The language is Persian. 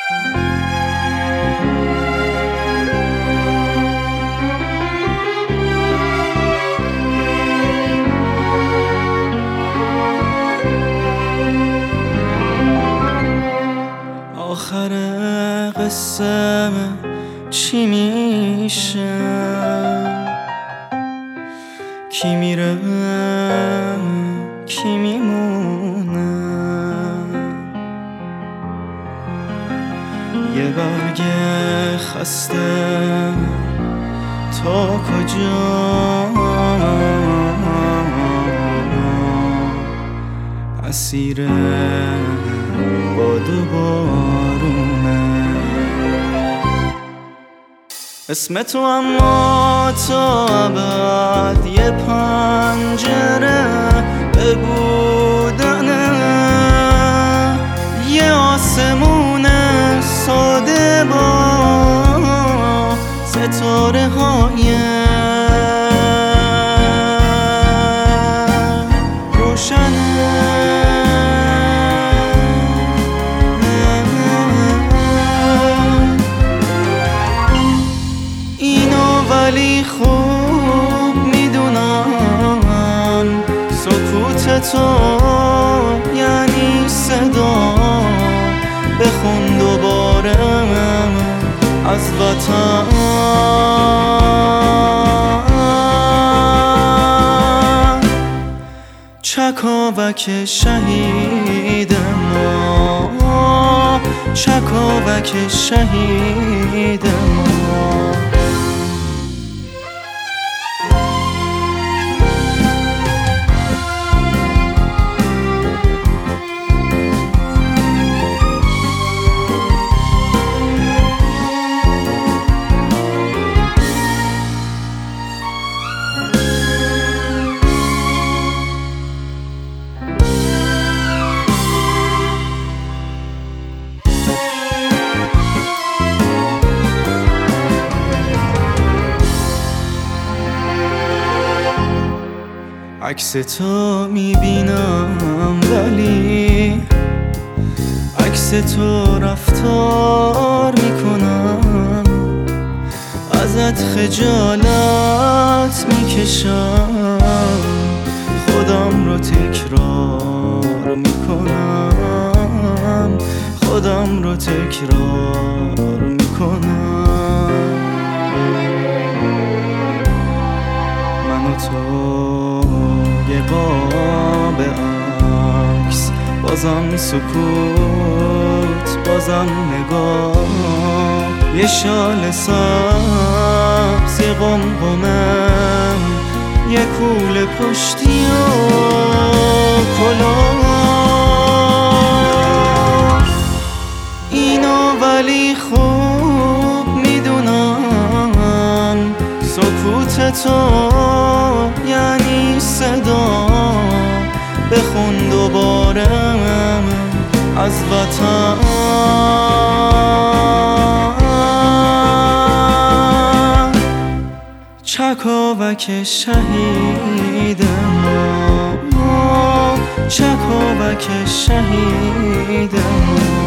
آخر قصه چی میشه؟ کی میره کی میمونه؟ یه برگ خسته تا کجا اسیر باد و بارونه؟ اسم تو اما تا ابد یه پنجره به بودنه، یه آسمون ساده با ستاره های ولی خوب میدونم سکوت تو یعنی صدا. بخون دوباره از وطن چکاوک شهید ما، چکاوک شهید ما. عکس تو میبینم ولی عکس تو رفتار میکنم، ازت خجالت میکشم، خودم رو تکرار میکنم، خودم رو تکرار میکنم. من و تو یه قاب عکس، بازم سکوت، بازم نگاه، یه شال سبز، یه قمقمم، یه کوله پشتی و کلاه. اینو ولی خوب میدونم سکوت تو یعنی صدا. بخون دوباره از وطن چکاوک شهید ما، چکاوک شهید ما.